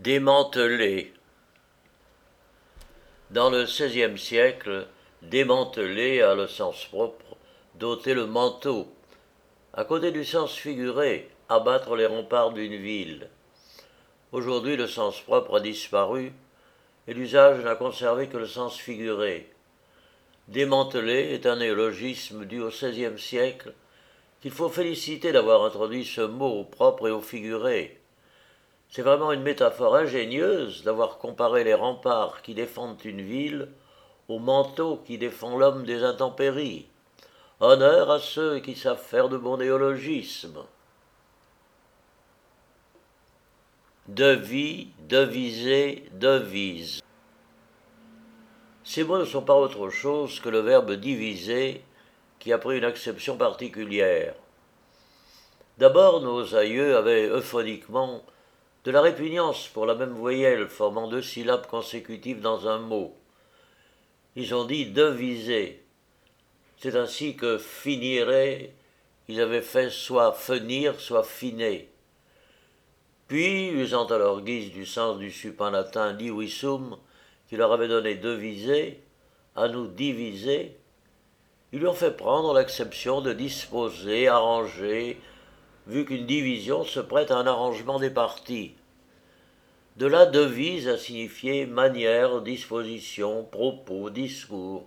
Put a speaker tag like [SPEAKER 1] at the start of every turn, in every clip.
[SPEAKER 1] Démanteler. Dans le XVIe siècle, démanteler a le sens propre d'ôter le manteau. À côté du sens figuré, abattre les remparts d'une ville. Aujourd'hui, le sens propre a disparu et l'usage n'a conservé que le sens figuré. Démanteler est un néologisme dû au XVIe siècle qu'il faut féliciter d'avoir introduit ce mot au propre et au figuré. C'est vraiment une métaphore ingénieuse d'avoir comparé les remparts qui défendent une ville au manteau qui défend l'homme des intempéries. Honneur à ceux qui savent faire de bons néologismes. Devis, deviser, devise. Ces mots ne sont pas autre chose que le verbe diviser qui a pris une acception particulière. D'abord, nos aïeux avaient euphoniquement de la répugnance pour la même voyelle formant deux syllabes consécutives dans un mot. Ils ont dit deviser. C'est ainsi que finirait, ils avaient fait soit finir, soit finer. Puis, usant à leur guise du sens du supin latin divisum, qui leur avait donné deviser, à nous diviser, ils lui ont fait prendre l'acception de disposer, arranger, vu qu'une division se prête à un arrangement des parties. De là, devise a signifié manière, disposition, propos, discours.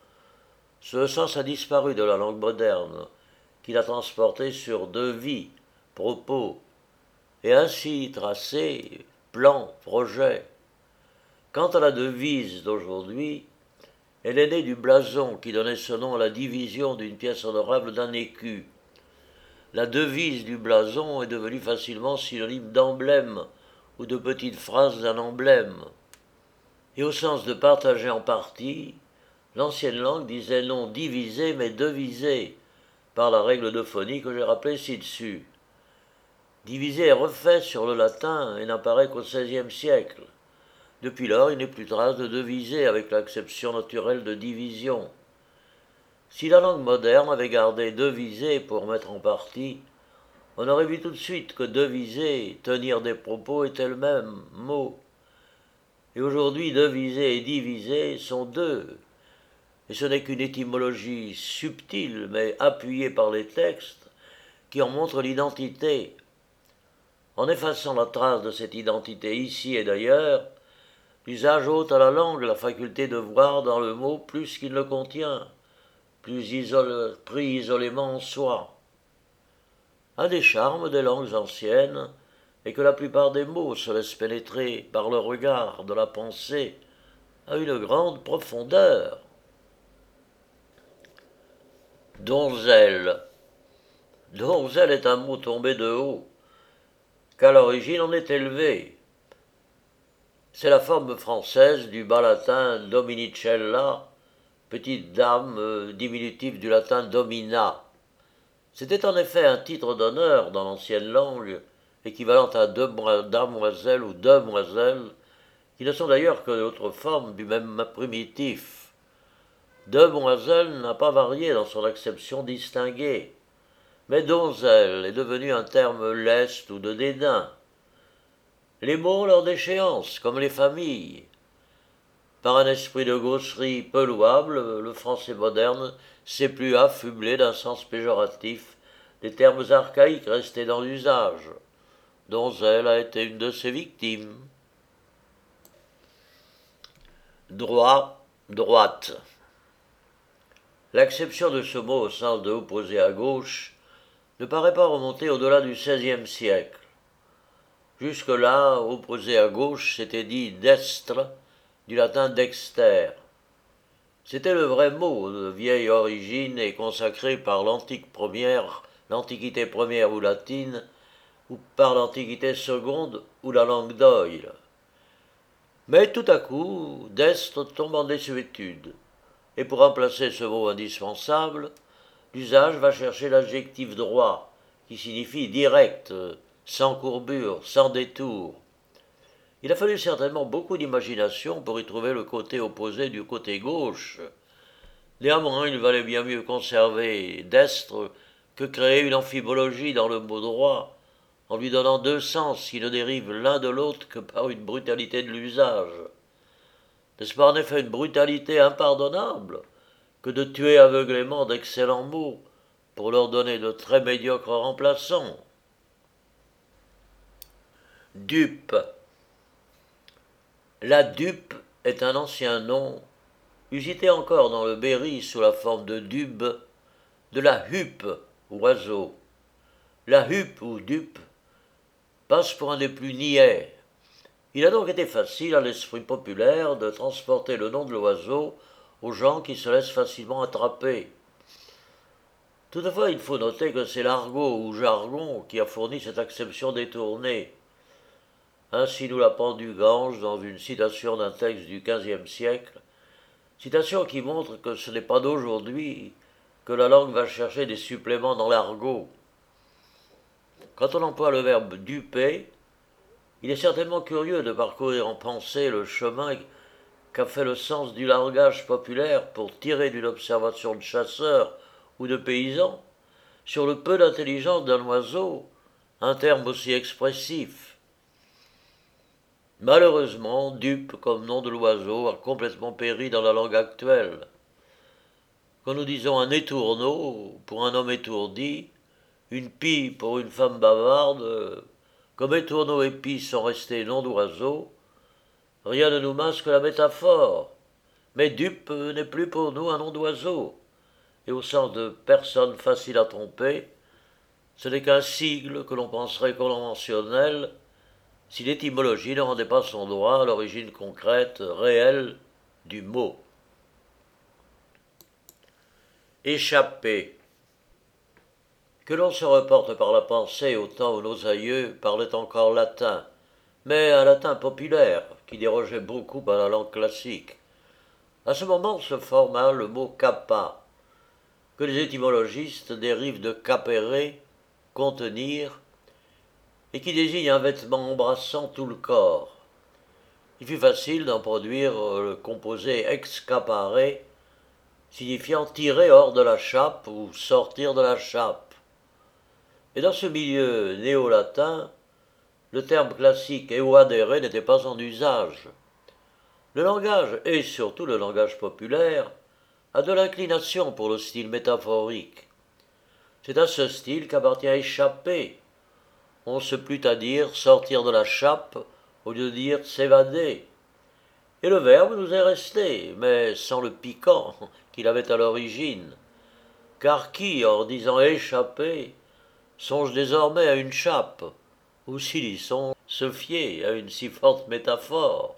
[SPEAKER 1] Ce sens a disparu de la langue moderne, qui l'a transporté sur devis, propos, et ainsi tracé plan, projet. Quant à la devise d'aujourd'hui, elle est née du blason qui donnait ce nom à la division d'une pièce honorable d'un écu. La devise du blason est devenue facilement synonyme d'emblème ou de petite phrase d'un emblème. Et au sens de partager en partie, l'ancienne langue disait non diviser mais deviser, par la règle d'euphonie que j'ai rappelée ci-dessus. Diviser est refait sur le latin et n'apparaît qu'au XVIe siècle. Depuis lors, il n'est plus trace de deviser avec l'acception naturelle de division. Si la langue moderne avait gardé deviser pour mettre en partie, on aurait vu tout de suite que deviser, tenir des propos, était le même mot. Et aujourd'hui, deviser et diviser sont deux. Et ce n'est qu'une étymologie subtile, mais appuyée par les textes, qui en montre l'identité. En effaçant la trace de cette identité ici et d'ailleurs, l'usage ôte à la langue la faculté de voir dans le mot plus qu'il ne contient, pris isolément en soi. Un des charmes des langues anciennes est que la plupart des mots se laissent pénétrer par le regard de la pensée à une grande profondeur. Donzelle. Donzelle est un mot tombé de haut, qu'à l'origine on est élevé. C'est la forme française du bas latin dominicella, petite dame, diminutif du latin domina. C'était en effet un titre d'honneur dans l'ancienne langue, équivalent à damoiselle ou demoiselle, qui ne sont d'ailleurs que d'autres formes du même primitif. Demoiselle n'a pas varié dans son acception distinguée, mais donzelle est devenu un terme leste ou de dédain. Les mots ont leur déchéance, comme les familles. Par un esprit de gausserie peu louable, le français moderne s'est plus affublé d'un sens péjoratif des termes archaïques restés dans l'usage. Donzelle a été une de ses victimes. Droit, droite. L'acception de ce mot au sens de opposé à gauche ne paraît pas remonter au-delà du XVIe siècle. Jusque-là, opposé à gauche, c'était dit destre, du latin dexter. C'était le vrai mot de vieille origine et consacré par l'Antiquité première ou latine, ou par l'Antiquité seconde ou la langue d'Oïl. Mais tout à coup, destre tombe en désuétude, et pour remplacer ce mot indispensable, l'usage va chercher l'adjectif droit, qui signifie direct, sans courbure, sans détour. Il a fallu certainement beaucoup d'imagination pour y trouver le côté opposé du côté gauche. Néanmoins, il valait bien mieux conserver destre que créer une amphibologie dans le mot droit, en lui donnant deux sens qui ne dérivent l'un de l'autre que par une brutalité de l'usage. N'est-ce pas en effet une brutalité impardonnable que de tuer aveuglément d'excellents mots pour leur donner de très médiocres remplaçants? Dupe. La dupe est un ancien nom, usité encore dans le Berry sous la forme de dube, de la huppe, oiseau. La huppe ou dupe passe pour un des plus niais. Il a donc été facile à l'esprit populaire de transporter le nom de l'oiseau aux gens qui se laissent facilement attraper. Toutefois, il faut noter que c'est l'argot ou jargon qui a fourni cette acception détournée. Ainsi nous l'apprend Dugange dans une citation d'un texte du XVe siècle, citation qui montre que ce n'est pas d'aujourd'hui que la langue va chercher des suppléments dans l'argot. Quand on emploie le verbe duper, il est certainement curieux de parcourir en pensée le chemin qu'a fait le sens du langage populaire pour tirer d'une observation de chasseur ou de paysan sur le peu d'intelligence d'un oiseau, un terme aussi expressif. Malheureusement, dupe comme nom de l'oiseau a complètement péri dans la langue actuelle. Quand nous disons un étourneau pour un homme étourdi, une pie pour une femme bavarde, comme étourneau et pie sont restés noms d'oiseaux, rien ne nous masque la métaphore. Mais dupe n'est plus pour nous un nom d'oiseau, et au sens de personne facile à tromper, ce n'est qu'un sigle que l'on penserait conventionnel si l'étymologie ne rendait pas son droit à l'origine concrète, réelle, du mot. Échapper. Que l'on se reporte par la pensée au temps où nos aïeux parlaient encore latin, mais un latin populaire, qui dérogeait beaucoup à la langue classique. À ce moment se forma le mot capa, que les étymologistes dérivent de capere, contenir, et qui désigne un vêtement embrassant tout le corps. Il fut facile d'en produire le composé excapare, signifiant tirer hors de la chape ou sortir de la chape. Et dans ce milieu néo-latin, le terme classique evadere n'était pas en usage. Le langage, et surtout le langage populaire, a de l'inclination pour le style métaphorique. C'est à ce style qu'appartient échapper. On se plut à dire sortir de la chape au lieu de dire s'évader. Et le verbe nous est resté, mais sans le piquant qu'il avait à l'origine. Car qui, en disant échapper, songe désormais à une chape, ou s'il y songe, se fier à une si forte métaphore?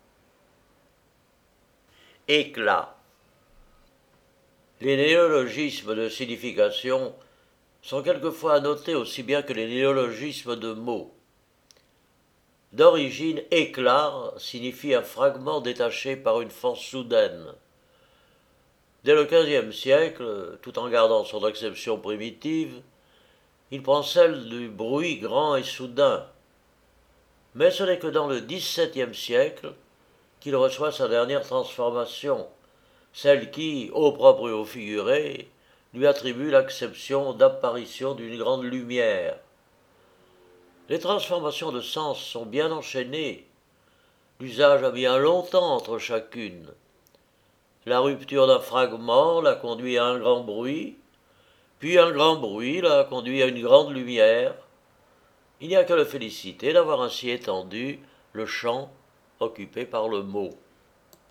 [SPEAKER 1] Éclat. Les néologismes de signification sont quelquefois à noter aussi bien que les néologismes de mots. D'origine, éclat signifie un fragment détaché par une force soudaine. Dès le XVe siècle, tout en gardant son acception primitive, il prend celle du bruit grand et soudain. Mais ce n'est que dans le XVIIe siècle qu'il reçoit sa dernière transformation, celle qui, au propre et au figuré, lui attribue l'acception d'apparition d'une grande lumière. Les transformations de sens sont bien enchaînées. L'usage a bien longtemps entre chacune. La rupture d'un fragment l'a conduit à un grand bruit, puis un grand bruit l'a conduit à une grande lumière. Il n'y a qu'à le féliciter d'avoir ainsi étendu le champ occupé par le mot.